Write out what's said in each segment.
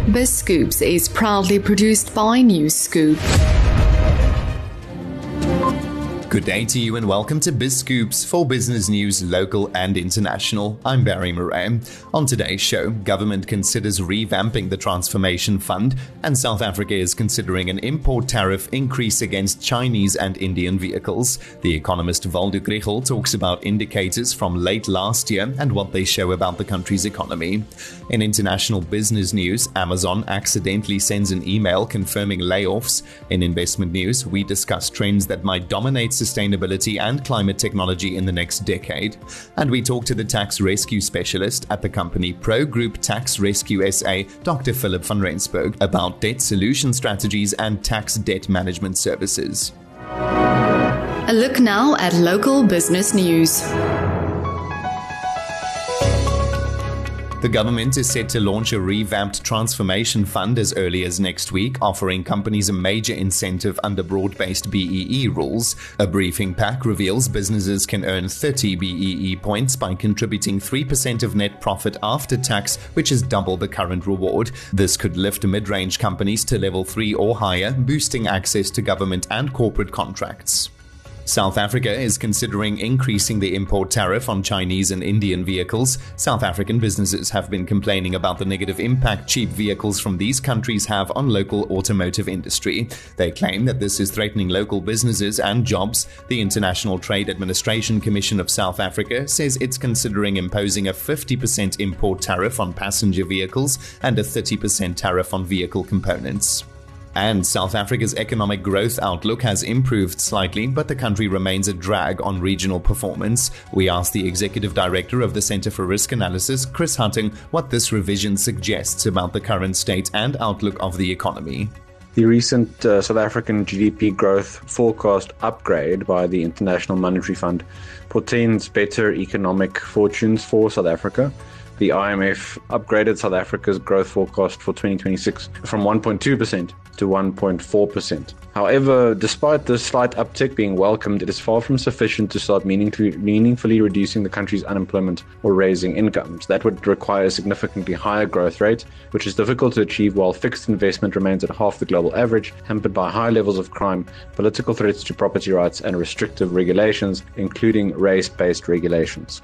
BizScoops is proudly produced by NewsScoop. Good day to you and welcome to BizScoops for business news, local and international. I'm Barry Murray. On today's show, government considers revamping the Transformation Fund, and South Africa is considering an import tariff increase against Chinese and Indian vehicles. The economist Waldo Krugell talks about indicators from late last year and what they show about the country's economy. In international business news, Amazon accidentally sends an email confirming layoffs. In investment news, we discuss trends that might dominate sustainability and climate technology in the next decade. And we talk to the tax rescue specialist at the company Pro Group Tax Rescue SA, Dr. Philip van Rensburg, about debt solution strategies and tax debt management services. A look now at local business news. The government is set to launch a revamped transformation fund as early as next week, offering companies a major incentive under broad-based BEE rules. A briefing pack reveals businesses can earn 30 BEE points by contributing 3% of net profit after tax, which is double the current reward. This could lift mid-range companies to level 3 or higher, boosting access to government and corporate contracts. South Africa is considering increasing the import tariff on Chinese and Indian vehicles. South African businesses have been complaining about the negative impact cheap vehicles from these countries have on local automotive industry. They claim that this is threatening local businesses and jobs. The International Trade Administration Commission of South Africa says it's considering imposing a 50% import tariff on passenger vehicles and a 30% tariff on vehicle components. And South Africa's economic growth outlook has improved slightly, but the country remains a drag on regional performance. We asked the Executive Director of the Centre for Risk Analysis, Chris Hutting, what this revision suggests about the current state and outlook of the economy. The recent South African GDP growth forecast upgrade by the International Monetary Fund portends better economic fortunes for South Africa. The IMF upgraded South Africa's growth forecast for 2026 from 1.2% to 1.4%. However, despite this slight uptick being welcomed, it is far from sufficient to start meaningfully reducing the country's unemployment or raising incomes. That would require a significantly higher growth rate, which is difficult to achieve while fixed investment remains at half the global average, hampered by high levels of crime, political threats to property rights, and restrictive regulations, including race-based regulations.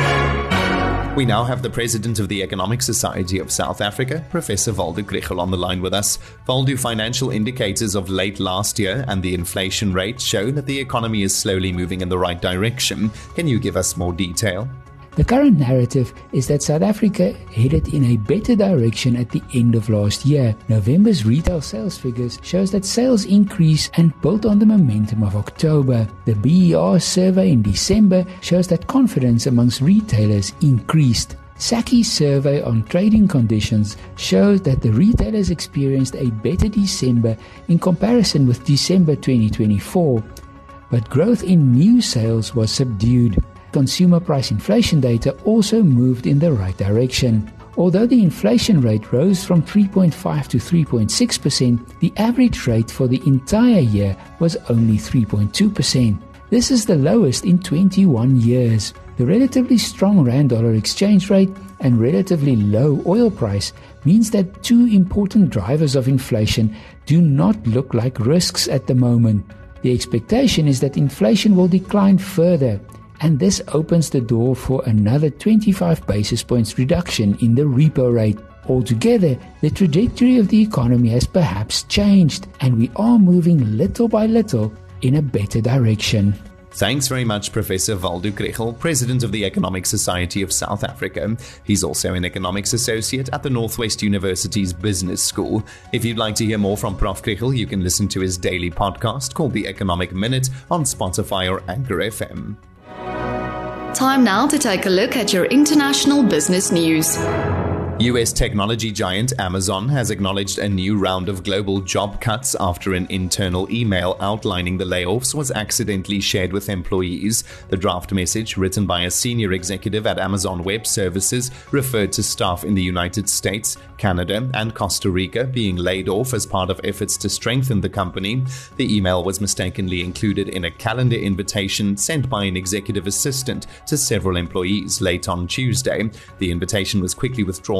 We now have the president of the Economic Society of South Africa, Professor Waldo Krugell, on the line with us. Waldo, financial indicators of late last year and the inflation rate show that the economy is slowly moving in the right direction. Can you give us more detail? The current narrative is that South Africa headed in a better direction at the end of last year. November's retail sales figures shows that sales increased and built on the momentum of October. The BER survey in December shows that confidence amongst retailers increased. SACCI's survey on trading conditions shows that the retailers experienced a better December in comparison with December 2024, but growth in new sales was subdued. Consumer price inflation data also moved in the right direction. Although the inflation rate rose from 3.5% to 3.6%, the average rate for the entire year was only 3.2%. This is the lowest in 21 years. The relatively strong rand-dollar exchange rate and relatively low oil price means that two important drivers of inflation do not look like risks at the moment. The expectation is that inflation will decline further, and this opens the door for another 25 basis points reduction in the repo rate. Altogether, the trajectory of the economy has perhaps changed, and we are moving little by little in a better direction. Thanks very much, Professor Waldo Krugell, President of the Economic Society of South Africa. He's also an economics associate at the Northwest University's Business School. If you'd like to hear more from Prof. Krugell, you can listen to his daily podcast called The Economic Minute on Spotify or Anchor FM. Time now to take a look at your international business news. US technology giant Amazon has acknowledged a new round of global job cuts after an internal email outlining the layoffs was accidentally shared with employees. The draft message, written by a senior executive at Amazon Web Services, referred to staff in the United States, Canada, and Costa Rica being laid off as part of efforts to strengthen the company. The email was mistakenly included in a calendar invitation sent by an executive assistant to several employees late on Tuesday. The invitation was quickly withdrawn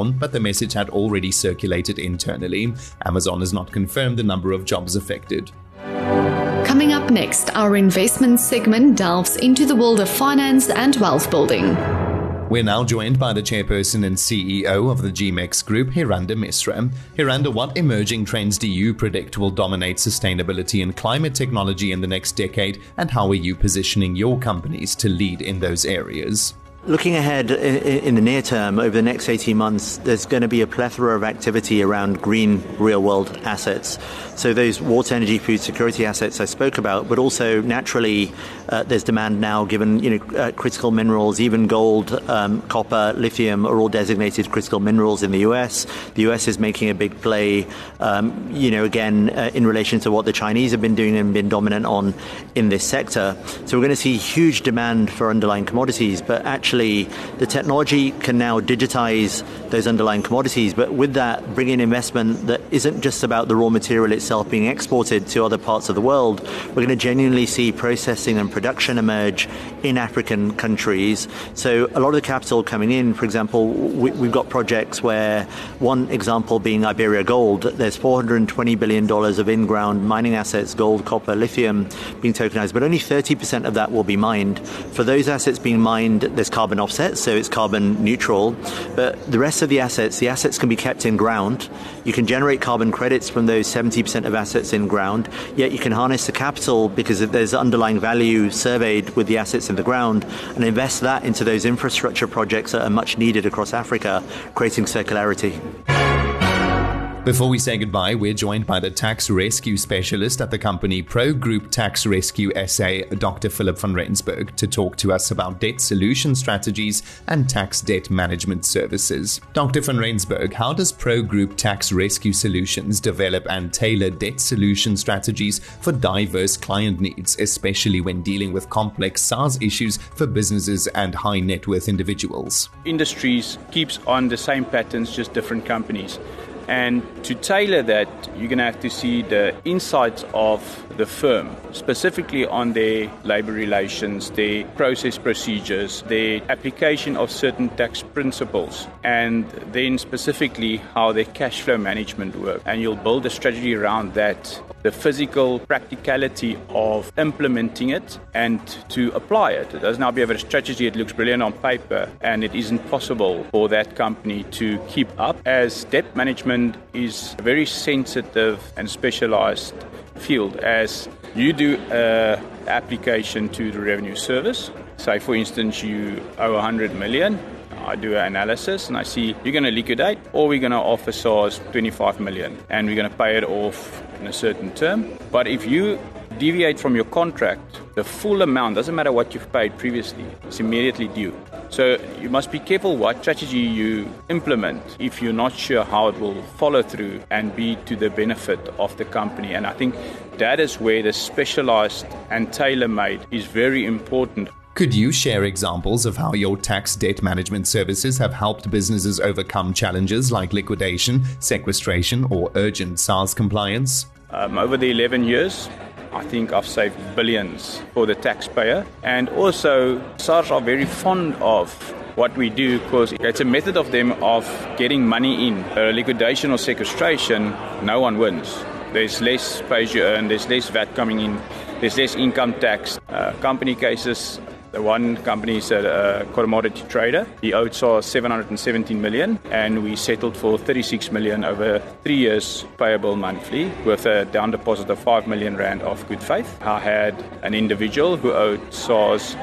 withdrawn, but the message had already circulated internally. Amazon has not confirmed the number of jobs affected. Coming up next, our investment segment delves into the world of finance and wealth building. We're now joined by the chairperson and CEO of the GMEX Group, Hiranda Misra. Hiranda, what emerging trends do you predict will dominate sustainability and climate technology in the next decade, and how are you positioning your companies to lead in those areas? Looking ahead in the near term, over the next 18 months, there's going to be a plethora of activity around green real-world assets. So those water, energy, food security assets I spoke about, but also naturally there's demand now given critical minerals, even gold, copper, lithium are all designated critical minerals in the US. The US is making a big play, again, in relation to what the Chinese have been doing and been dominant on in this sector. So we're going to see huge demand for underlying commodities, but actually the technology can now digitize those underlying commodities, but with that bring in investment that isn't just about the raw material itself being exported to other parts of the world. We're going to genuinely see processing and production emerge in African countries. So a lot of the capital coming in, for example, we've got projects where, one example being Iberia Gold, there's $420 billion of in-ground mining assets, gold, copper, lithium being tokenized, but only 30% of that will be mined. For those assets being mined, there's carbon offsets, so it's carbon neutral, but the rest of the assets can be kept in ground. You can generate carbon credits from those 70% of assets in ground, yet you can harness the capital because there's underlying value surveyed with the assets in the ground and invest that into those infrastructure projects that are much needed across Africa, creating circularity. Before we say goodbye, we're joined by the tax rescue specialist at the company Pro Group Tax Rescue SA, Dr. Philip van Rensburg, to talk to us about debt solution strategies and tax debt management services. Dr. van Rensburg, how does Pro Group Tax Rescue Solutions develop and tailor debt solution strategies for diverse client needs, especially when dealing with complex SARS issues for businesses and high net worth individuals? Industries keeps on the same patterns, just different companies. And to tailor that, you're going to have to see the insights of the firm, specifically on their labor relations, their process procedures, their application of certain tax principles, and then specifically how their cash flow management works. And you'll build a strategy around that, the physical practicality of implementing it and to apply it. It doesn't have to have a strategy, it looks brilliant on paper, and it isn't possible for that company to keep up, as debt management is a very sensitive and specialized field. As you do an application to the revenue service, say for instance you owe 100 million, I do an analysis and I see you're going to liquidate, or we're going to offer SARS 25 million and we're going to pay it off in a certain term. But if you deviate from your contract, the full amount, doesn't matter what you've paid previously, it's immediately due. So you must be careful what strategy you implement if you're not sure how it will follow through and be to the benefit of the company. And I think that is where the specialized and tailor-made is very important. Could you share examples of how your tax debt management services have helped businesses overcome challenges like liquidation, sequestration, or urgent SARS compliance? Over the 11 years, I think I've saved billions for the taxpayer. And also, SARS are very fond of what we do because it's a method of them of getting money in. Liquidation or sequestration, no one wins. There's less pay as you earn, there's less VAT coming in, there's less income tax. Company cases, the one company is a commodity trader. He owed SARS 717 million and we settled for 36 million over 3 years payable monthly with a down deposit of 5 million rand of good faith. I had an individual who owed SARS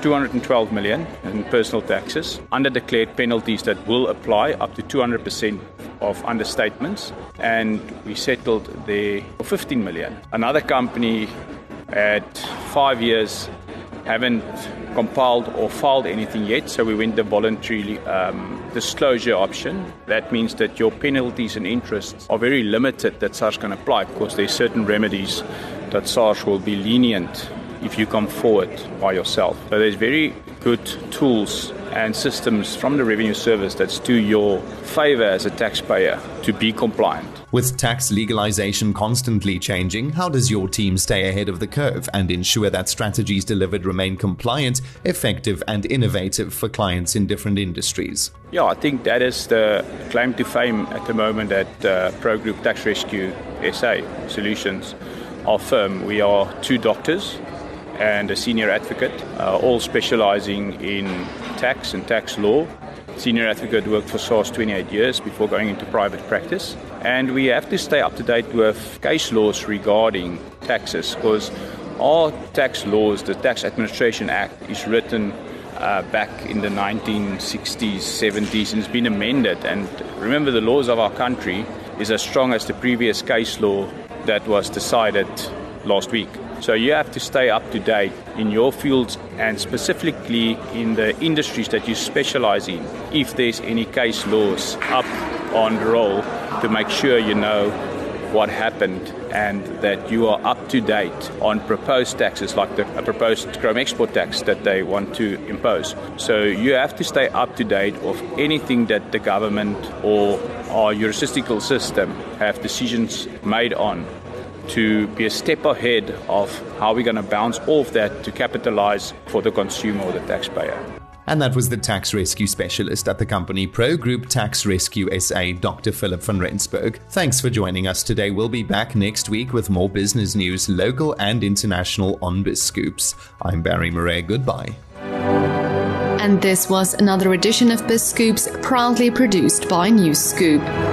212 million in personal taxes, underdeclared penalties that will apply up to 200% of understatements, and we settled there for 15 million. Another company at 5 years haven't compiled or filed anything yet, so we went the voluntary disclosure option. That means that your penalties and interests are very limited that SARS can apply because there's certain remedies that SARS will be lenient if you come forward by yourself. So there's very good tools and systems from the Revenue Service that's to your favor as a taxpayer to be compliant. With tax legalization constantly changing, how does your team stay ahead of the curve and ensure that strategies delivered remain compliant, effective and innovative for clients in different industries? Yeah, I think that is the claim to fame at the moment at Pro Group Tax Rescue SA Solutions. Our firm, we are 2 doctors and a senior advocate, all specializing in tax and tax law. Senior advocate worked for SARS 28 years before going into private practice. And we have to stay up to date with case laws regarding taxes because our tax laws, the Tax Administration Act, is written back in the 1960s, 70s, and it's been amended. And remember, the laws of our country is as strong as the previous case law that was decided last week. So you have to stay up to date in your fields and specifically in the industries that you specialize in. If there's any case laws up on the roll, to make sure you know what happened and that you are up to date on proposed taxes like the proposed chrome export tax that they want to impose. So you have to stay up to date of anything that the government or our jurisdictional system have decisions made on, to be a step ahead of how we're going to bounce off that to capitalize for the consumer or the taxpayer. And that was the tax rescue specialist at the company Pro Group Tax Rescue SA, Dr. Philip van Rensburg. Thanks for joining us today. We'll be back next week with more business news, local and international, on BizScoops. I'm Barry Murray. Goodbye. And this was another edition of BizScoops, proudly produced by NewsScoop.